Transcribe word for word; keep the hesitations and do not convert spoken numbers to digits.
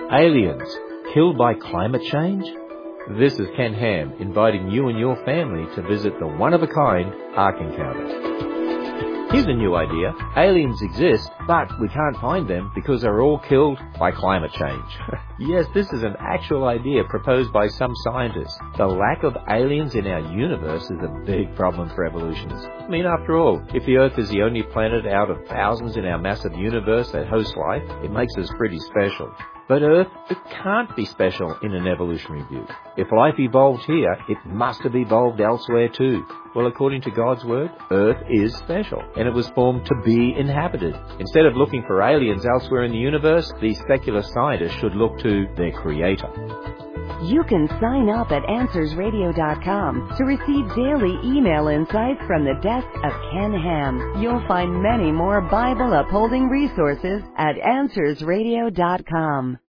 Aliens killed by climate change? This is Ken Ham inviting you and your family to visit the one-of-a-kind Ark Encounter. Here's a new idea. Aliens exist, but we can't find them because they're all killed by climate change. Yes, this is an actual idea proposed by some scientists. The lack of aliens in our universe is a big problem for evolutionists. I mean, after all, if the Earth is the only planet out of thousands in our massive universe that hosts life, it makes us pretty special. But Earth, it can't be special in an evolutionary view. If life evolved here, it must have evolved elsewhere too. Well, according to God's Word, Earth is special, and it was formed to be inhabited. Instead of looking for aliens elsewhere in the universe, these secular scientists should look to their Creator. You can sign up at Answers Radio dot com to receive daily email insights from the desk of Ken Ham. You'll find many more Bible-upholding resources at Answers Radio dot com.